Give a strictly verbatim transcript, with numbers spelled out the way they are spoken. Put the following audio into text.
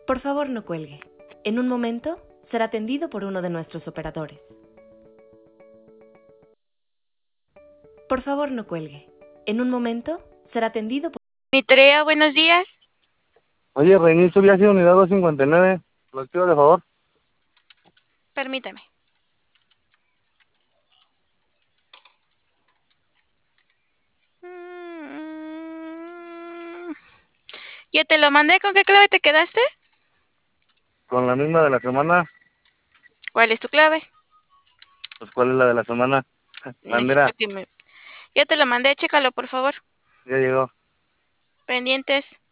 Por favor, no cuelgue. En un momento será atendido por uno de nuestros operadores. Por favor, no cuelgue. En un momento será atendido por... Mitrea, buenos días. Oye, reinicio viaje unidad doscientos cincuenta y nueve. Lo activo, de favor. Permítame. Mm, Ya te lo mandé. ¿Con qué clave te quedaste? Con la misma de la semana. ¿Cuál es tu clave? Pues, ¿cuál es la de la semana? Necesito Bandera, que me... Ya te lo mandé, chécalo, por favor. ya llegó. Pendientes.